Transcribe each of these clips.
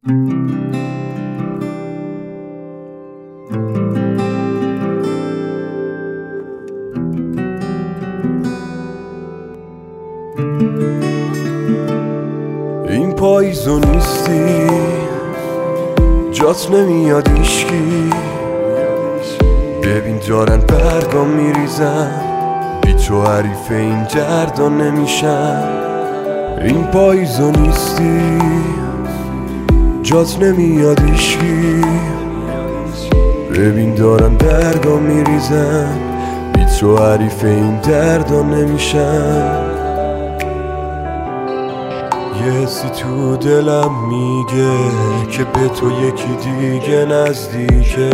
این پاییزو نیستی، جات نمیاد ایشکی. ببین دارن برگام میریزن، بی تو حریف این دردا نمیشن. این پاییزو نیستی، جات نمیاد ایشکی. ببین دارن برگام میریزن، بی تو حریف این دردا نمیشن. یه حسی تو دلم میگه که به تو یکی دیگه نزدیکه،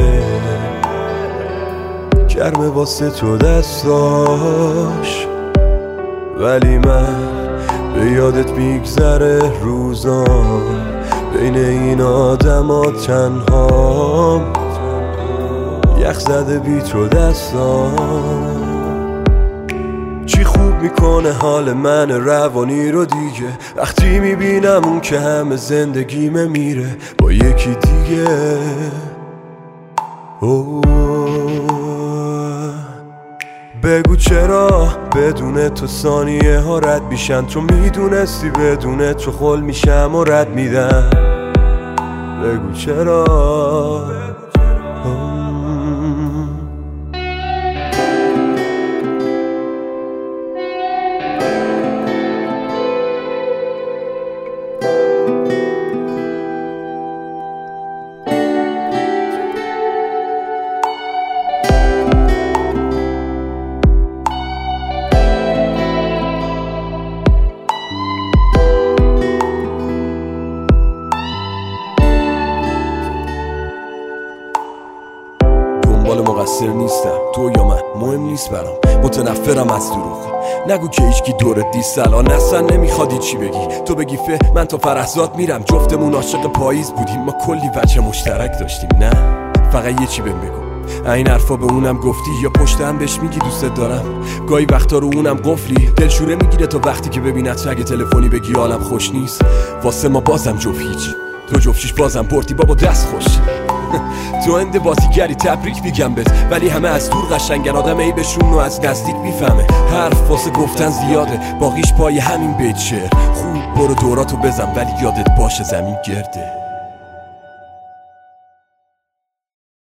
گرمه واسه تو دستاش، ولی من به یادت میگذره روزام. بین این آدم ها تنهام، یخ زده بی تو دستام. چی خوب میکنه حال من روانی رو دیگه، وقتی میبینم اون که همه زندگیمه میره با یکی دیگه. بگو چرا بدون تو ثانیه ها رد میشن، تو میدونستی بدون تو خل میشم و رد میدم. بگو چرا. مقصر نیستم، تو یا من مهم نیست برام. متنفرم از دروغ، نگو که هیچکی دورت نیست الان. اصلا نمیخوادی چی بگی، تو بگی من تا فرهزاد میرم. جفتمون عاشق پاییز بودیم، ما کلی وجه مشترک داشتیم. نه فقط یه چی بهم بگو، این حرفا به اونم گفتی یا پشت هم بهش میگی دوست دارم؟ گاهی وقتا رو اونم قفلی، دلشوره میگیره تا وقتی که ببینت اگه تلفنی بگی حالم خوش نیست. واسه ما بازم جفت هیچ، تو جفتیش بازم پرتی بابا دست خوش. تو انده بازیگری تبریک میگم بهت، ولی همه از دور قشنگن، آدم عیبشون رو از نزدیک میفهمه. حرف واسه گفتن زیاده، باقیش پای همین بیت شعر. خوب برو دوراتو بزن ولی یادت باشه زمین گرده.